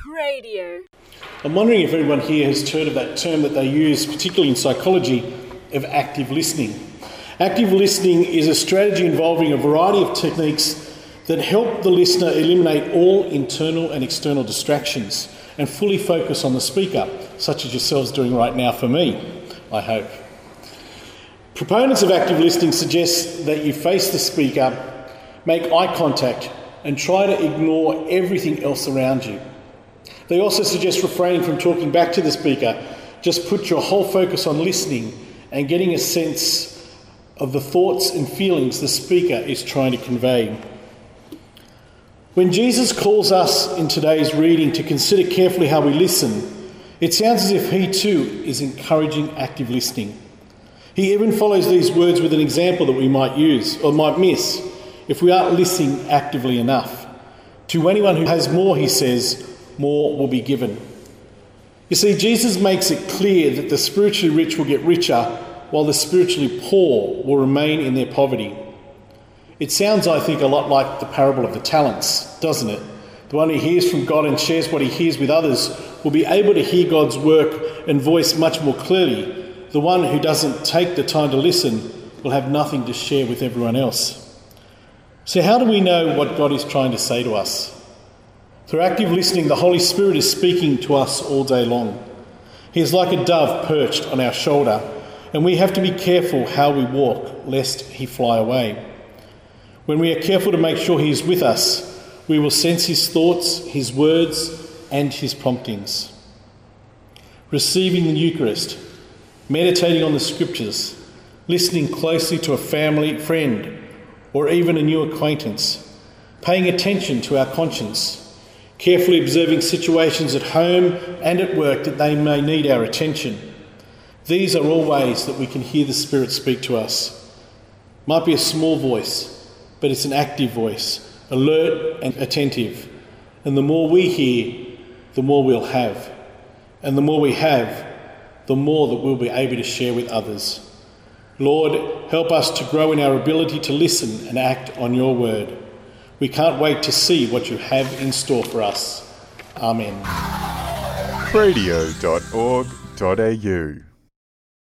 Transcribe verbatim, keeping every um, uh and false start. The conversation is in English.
Radio. I'm wondering if everyone here has heard of that term that they use, particularly in psychology, of active listening. Active listening is a strategy involving a variety of techniques that help the listener eliminate all internal and external distractions and fully focus on the speaker, such as yourselves doing right now for me, I hope. Proponents of active listening suggest that you face the speaker, make eye contact, and try to ignore everything else around you. They also suggest refraining from talking back to the speaker. Just put your whole focus on listening and getting a sense of the thoughts and feelings the speaker is trying to convey. When Jesus calls us in today's reading to consider carefully how we listen, it sounds as if he too is encouraging active listening. He even follows these words with an example that we might use or might miss if we aren't listening actively enough. To anyone who has more, he says, more will be given. You see, Jesus makes it clear that the spiritually rich will get richer while the spiritually poor will remain in their poverty. It sounds, I think, a lot like the parable of the talents, doesn't it? The one who hears from God and shares what he hears with others will be able to hear God's work and voice much more clearly. The one who doesn't take the time to listen will have nothing to share with everyone else. So how do we know what God is trying to say to us? Through active listening, the Holy Spirit is speaking to us all day long. He is like a dove perched on our shoulder, and we have to be careful how we walk, lest he fly away. When we are careful to make sure he is with us, we will sense his thoughts, his words, and his promptings. Receiving the Eucharist, meditating on the Scriptures, listening closely to a family friend or even a new acquaintance, paying attention to our conscience, carefully observing situations at home and at work that they may need our attention. These are all ways that we can hear the Spirit speak to us. Might be a small voice, but it's an active voice, alert and attentive. And the more we hear, the more we'll have. And the more we have, the more that we'll be able to share with others. Lord, help us to grow in our ability to listen and act on your word. We can't wait to see what you have in store for us. Amen. radio dot org dot a u